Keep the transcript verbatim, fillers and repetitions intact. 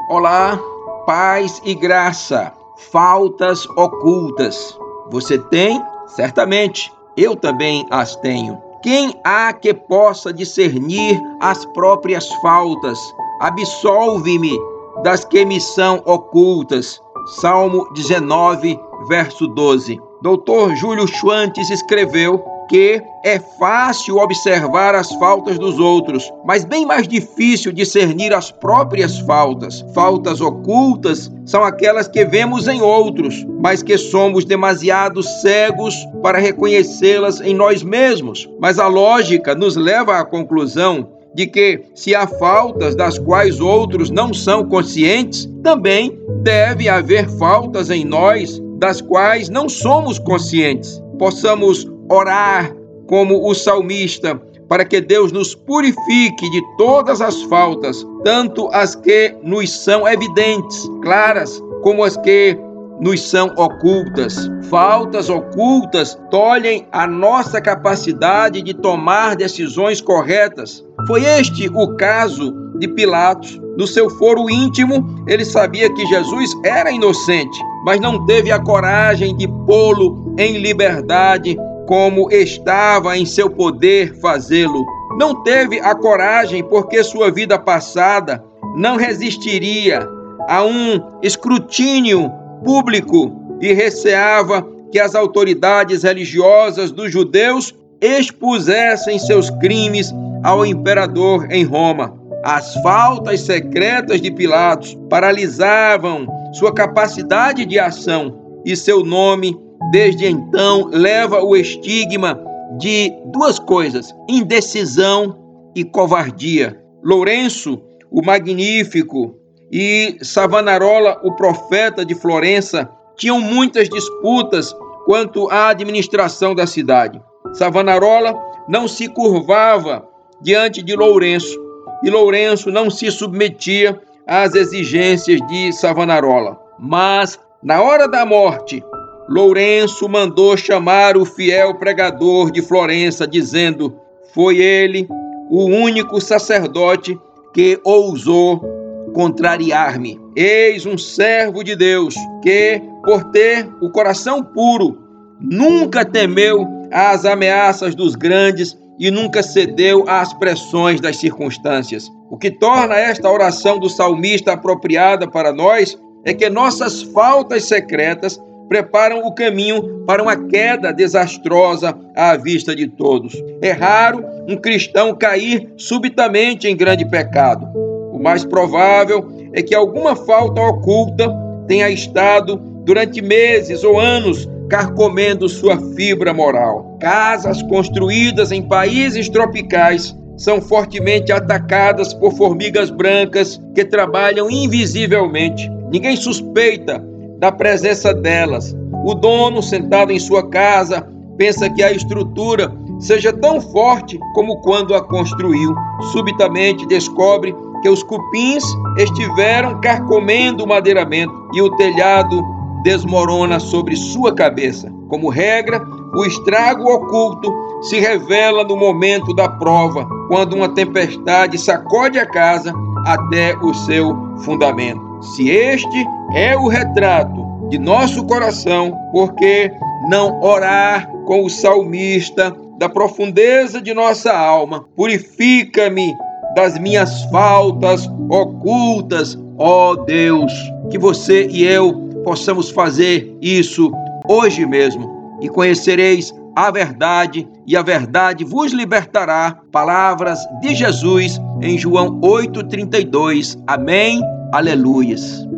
Olá, paz e graça, faltas ocultas. Você tem? Certamente, eu também as tenho. Quem há que possa discernir as próprias faltas? Absolve-me das que me são ocultas. Salmo dezenove, verso doze. doutor Júlio Schwantes escreveu que é fácil observar as faltas dos outros, mas bem mais difícil discernir as próprias faltas. Faltas ocultas são aquelas que vemos em outros, mas que somos demasiado cegos para reconhecê-las em nós mesmos. Mas a lógica nos leva à conclusão de que, se há faltas das quais outros não são conscientes, também deve haver faltas em nós das quais não somos conscientes. Possamos orar como o salmista, para que Deus nos purifique de todas as faltas, tanto as que nos são evidentes, claras, como as que nos são ocultas. Faltas ocultas tolhem a nossa capacidade de tomar decisões corretas. Foi este o caso de Pilatos. No seu foro íntimo, ele sabia que Jesus era inocente, mas não teve a coragem de pô-lo em liberdade, como estava em seu poder fazê-lo. Não teve a coragem porque sua vida passada não resistiria a um escrutínio público e receava que as autoridades religiosas dos judeus expusessem seus crimes ao imperador em Roma. As faltas secretas de Pilatos paralisavam sua capacidade de ação e seu nome, desde então, leva o estigma de duas coisas: indecisão e covardia. Lourenço, o Magnífico, e Savonarola, o profeta de Florença, tinham muitas disputas quanto à administração da cidade. Savonarola não se curvava diante de Lourenço, e Lourenço não se submetia às exigências de Savonarola. Mas, na hora da morte, Lourenço mandou chamar o fiel pregador de Florença, dizendo: foi ele o único sacerdote que ousou contrariar-me. Eis um servo de Deus que, por ter o coração puro, nunca temeu as ameaças dos grandes e nunca cedeu às pressões das circunstâncias. O que torna esta oração do salmista apropriada para nós é que nossas faltas secretas preparam o caminho para uma queda desastrosa à vista de todos. É raro um cristão cair subitamente em grande pecado. O mais provável é que alguma falta oculta tenha estado durante meses ou anos carcomendo sua fibra moral. Casas construídas em países tropicais são fortemente atacadas por formigas brancas que trabalham invisivelmente. Ninguém suspeita da presença delas. O dono, sentado em sua casa, pensa que a estrutura seja tão forte como quando a construiu. Subitamente descobre que os cupins estiveram carcomendo o madeiramento e o telhado desmorona sobre sua cabeça. Como regra, o estrago oculto se revela no momento da prova, quando uma tempestade sacode a casa até o seu fundamento. Se este é o retrato de nosso coração, por que não orar com o salmista da profundeza de nossa alma? Purifica-me das minhas faltas ocultas, ó Deus. Que você e eu possamos fazer isso hoje mesmo. E conhecereis a verdade, e a verdade vos libertará. Palavras de Jesus em João oito, trinta e dois. Amém. Aleluias.